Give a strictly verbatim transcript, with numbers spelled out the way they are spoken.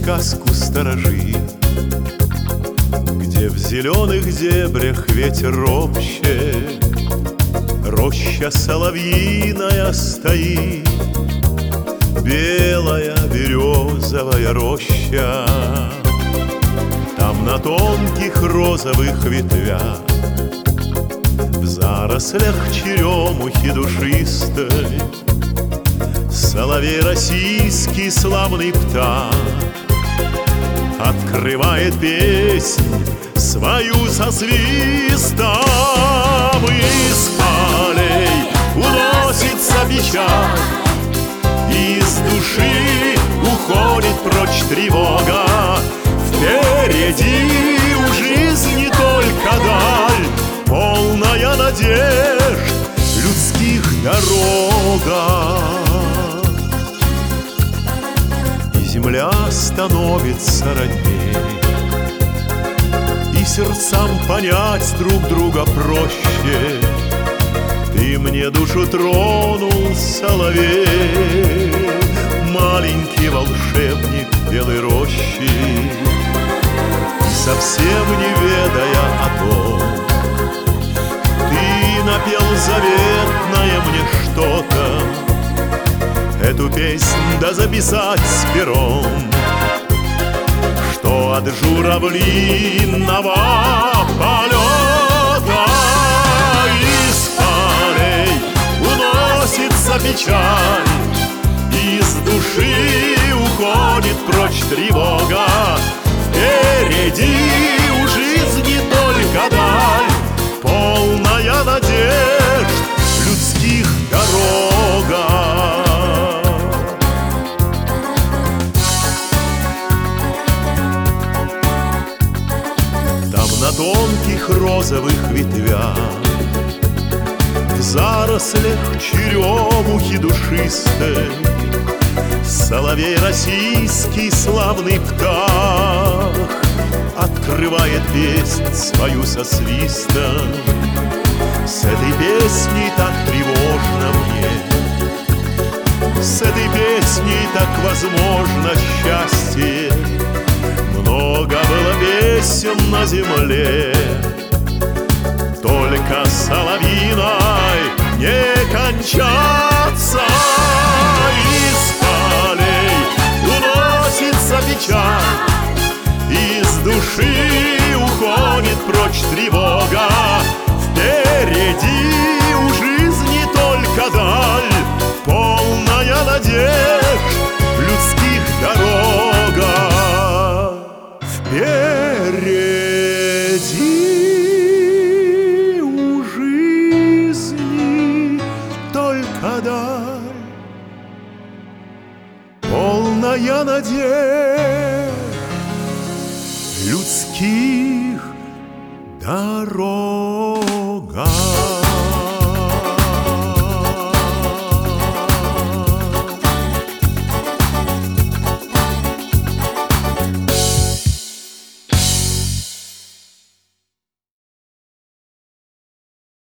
сказку сторожит, где в зеленых дебрях ветер ропщет, роща соловьиная стоит, белая березовая роща. Там на тонких розовых ветвях, в зарослях черемухи душистой, соловей российский славный птах открывает песнь свою со свистом. Из полей уносится печаль, из души уходит прочь тревога. Впереди у жизни только даль, полная надежд людских дорога. И земля становится родней, и сердцам понять друг друга проще. Ты мне душу тронул, соловей, маленький волшебник белой рощи. И совсем не ведая о том, ты напел заветное мне что-то. Эту песнь да записать с пером, что от журавлиного полета из полей уносится печаль, из души уходит прочь тревога. Впереди у жизни только даль, полная надежд людских дорога. Там на тонких розовых ветвях, в зарослях черемухи душистой, соловей российский славный птах открывает песнь свою со свистом. С этой песней так тревожно мне, с этой песней так возможно счастье. Много было песен на земле, только соловьиной не кончаться. Из полей уносится печаль, из души уходит прочь тревога. Впереди у жизни только даль, полная надежд людских дорога. Впереди у жизни только даль, полная надежд людских дорога.